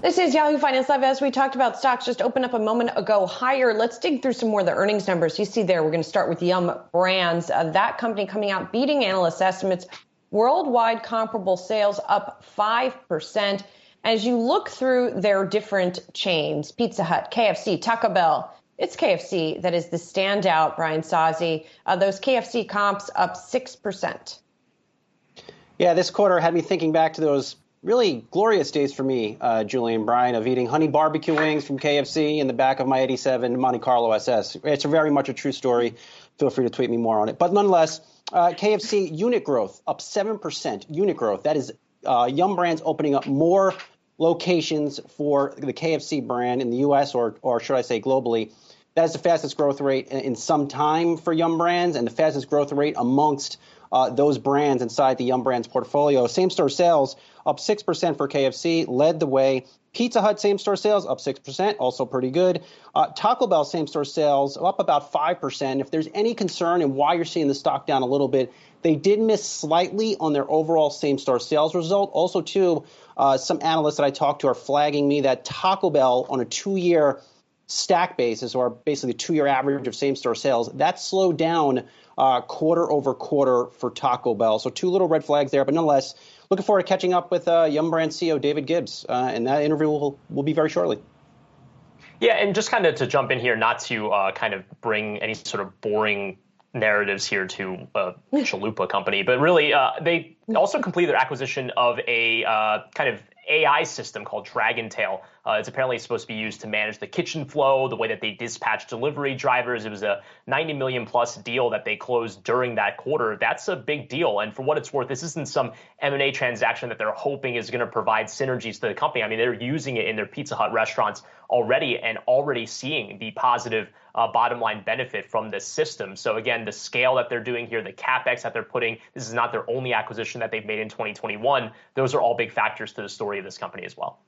This is Yahoo Finance Live. As we talked about, stocks just opened up a moment ago higher. Let's dig through some more of the earnings numbers. You see there, we're going to start with Yum Brands. That company coming out beating analyst estimates. Worldwide comparable sales up 5%. As you look through their different chains, Pizza Hut, KFC, Taco Bell, it's KFC that is the standout, Brian Sozzi. Those KFC comps up 6%. Yeah, this quarter had me thinking back to those really glorious days for me, Julie and Brian, of eating honey barbecue wings from KFC in the back of my 87 Monte Carlo SS. It's very much a true story. Feel free to tweet me more on it. But nonetheless, KFC unit growth up 7%. Unit growth. That is Yum Brands opening up more locations for the KFC brand in the U.S. or should I say globally. That is the fastest growth rate in some time for Yum Brands and the fastest growth rate amongst those brands inside the Yum Brands portfolio. Same-store sales up 6% for KFC, led the way. Pizza Hut same-store sales up 6%, also pretty good. Taco Bell same-store sales up about 5%. If there's any concern and why you're seeing the stock down a little bit, they did miss slightly on their overall same-store sales result. Also, too, some analysts that I talked to are flagging me that Taco Bell on a 2-year stack basis, or basically 2-year average of same-store sales, that slowed down quarter over quarter for Taco Bell. So 2 little red flags there, but nonetheless, looking forward to catching up with Yum Brands CEO David Gibbs, and that interview will be very shortly. Yeah, and just kind of to jump in here, not to kind of bring any sort of boring narratives here to a chalupa company, but really they also completed their acquisition of a kind of AI system called DragonTail. It's apparently supposed to be used to manage the kitchen flow, the way that they dispatch delivery drivers. It was a $90 million plus deal that they closed during that quarter. That's a big deal. And for what it's worth, this isn't some M&A transaction that they're hoping is going to provide synergies to the company. I mean, they're using it in their Pizza Hut restaurants already and already seeing the positive bottom line benefit from this system. So again, the scale that they're doing here, the CapEx that they're putting, this is not their only acquisition that they've made in 2021. Those are all big factors to the story of this company as well.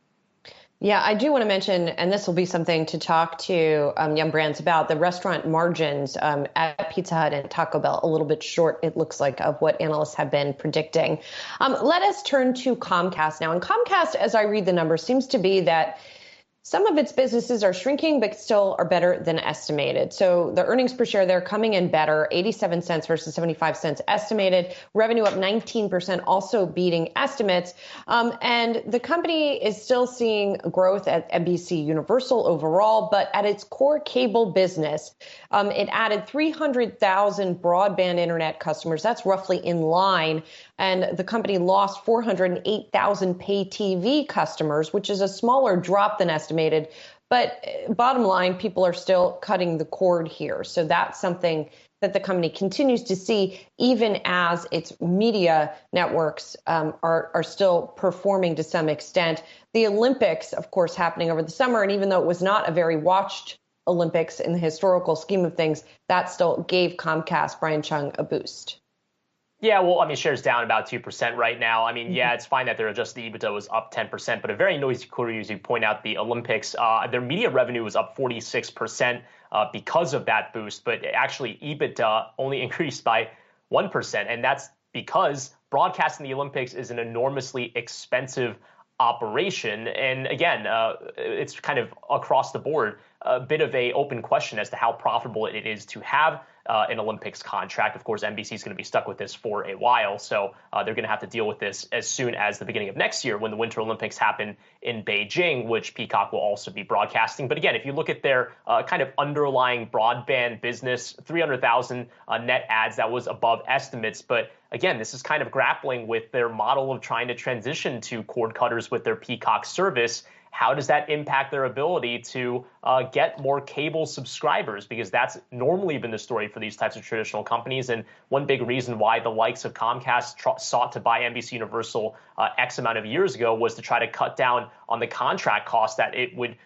Yeah, I do want to mention, and this will be something to talk to Yum Brands about, the restaurant margins at Pizza Hut and Taco Bell, a little bit short, it looks like, of what analysts have been predicting. Let us turn to Comcast now. And Comcast, as I read the numbers, seems to be that some of its businesses are shrinking, but still are better than estimated. So the earnings per share, they're coming in better, 87 cents versus 75 cents estimated. Revenue up 19%, also beating estimates. And the company is still seeing growth at NBC Universal overall, but at its core cable business, it added 300,000 broadband internet customers. That's roughly in line. And the company lost 408,000 pay TV customers, which is a smaller drop than estimated. But bottom line, people are still cutting the cord here. So that's something that the company continues to see, even as its media networks are still performing to some extent. The Olympics, of course, happening over the summer. And even though it was not a very watched Olympics in the historical scheme of things, that still gave Comcast, Brian Chung, a boost. Yeah, well, I mean, shares down about 2% right now. I mean, yeah, it's fine that their adjusted EBITDA was up 10%, but a very noisy quarter, as you point out, the Olympics. Their media revenue was up 46% because of that boost, but actually EBITDA only increased by 1%. And that's because broadcasting the Olympics is an enormously expensive operation. And again, it's kind of across the board, a bit of a open question as to how profitable it is to have an Olympics contract. Of course, NBC is going to be stuck with this for a while, so they're going to have to deal with this as soon as the beginning of next year when the Winter Olympics happen in Beijing, which Peacock will also be broadcasting. But again, if you look at their kind of underlying broadband business, 300,000 net adds, that was above estimates. But again, this is kind of grappling with their model of trying to transition to cord cutters with their Peacock service. How does that impact their ability to get more cable subscribers? Because that's normally been the story for these types of traditional companies. And one big reason why the likes of Comcast sought to buy NBC Universal X amount of years ago was to try to cut down on the contract cost that it would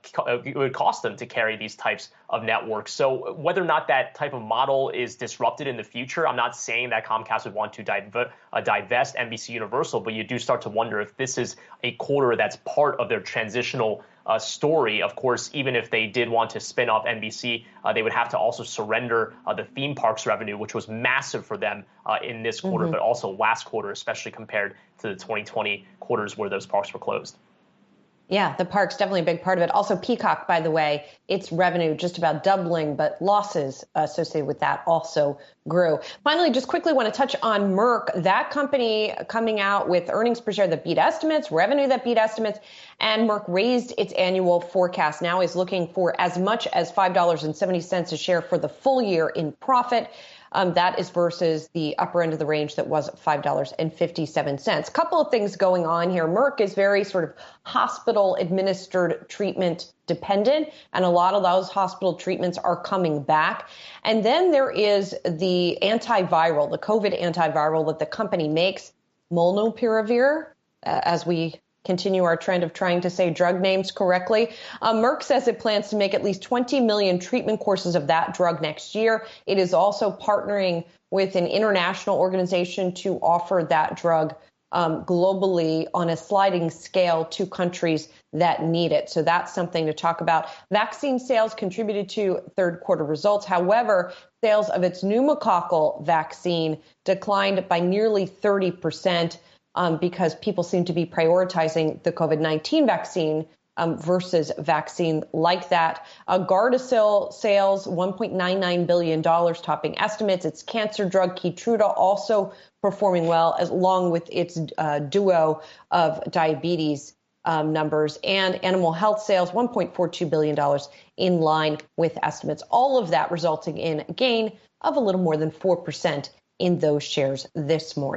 cost them to carry these types of networks. So whether or not that type of model is disrupted in the future, I'm not saying that Comcast would want to divest NBC Universal, but you do start to wonder if this is a quarter that's part of their transitional story. Of course, even if they did want to spin off NBC, they would have to also surrender the theme parks revenue, which was massive for them in this quarter, but also last quarter, especially compared to the 2020 quarters where those parks were closed. Yeah, the park's definitely a big part of it. Also, Peacock, by the way, its revenue just about doubling, but losses associated with that also grew. Finally, just quickly want to touch on Merck. That company coming out with earnings per share that beat estimates, revenue that beat estimates, and Merck raised its annual forecast. Now is looking for as much as $5.70 a share for the full year in profit. That is versus the upper end of the range that was $5.57. Couple of things going on here. Merck is very sort of hospital administered treatment dependent, and a lot of those hospital treatments are coming back. And then there is the antiviral, the COVID antiviral that the company makes, Molnupiravir, as we continue our trend of trying to say drug names correctly. Merck says it plans to make at least 20 million treatment courses of that drug next year. It is also partnering with an international organization to offer that drug globally on a sliding scale to countries that need it. So that's something to talk about. Vaccine sales contributed to third quarter results. However, sales of its pneumococcal vaccine declined by nearly 30%. Because people seem to be prioritizing the COVID-19 vaccine versus vaccine like that. Gardasil sales, $1.99 billion, topping estimates. Its cancer drug, Keytruda, also performing well, along with its duo of diabetes numbers. And animal health sales, $1.42 billion, in line with estimates. All of that resulting in a gain of a little more than 4% in those shares this morning.